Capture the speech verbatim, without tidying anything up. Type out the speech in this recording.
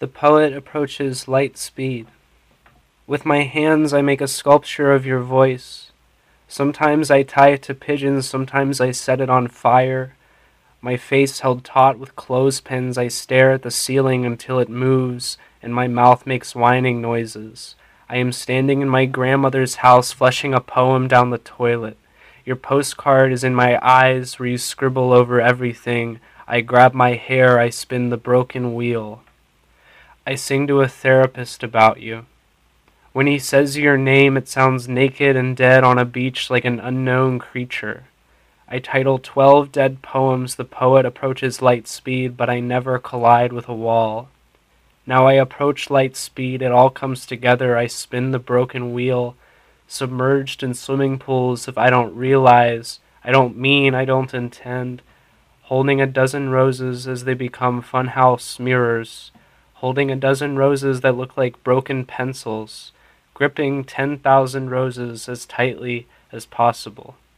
The poet approaches light speed. With my hands I make a sculpture of your voice. Sometimes I tie it to pigeons, sometimes I set it on fire. My face held taut with clothespins, I stare at the ceiling until it moves, and my mouth makes whining noises. I am standing in my grandmother's house, flushing a poem down the toilet. Your postcard is in my eyes, where you scribble over everything. I grab my hair, I spin the broken wheel. I sing to a therapist about you. When he says your name, it sounds naked and dead on a beach like an unknown creature. I title twelve dead poems. The poet approaches light speed, but I never collide with a wall. Now I approach light speed, it all comes together. I spin the broken wheel, submerged in swimming pools. If I don't realize, I don't mean, I don't intend. Holding a dozen roses as they become funhouse mirrors. Holding a dozen roses that look like broken pencils. Gripping ten thousand roses as tightly as possible.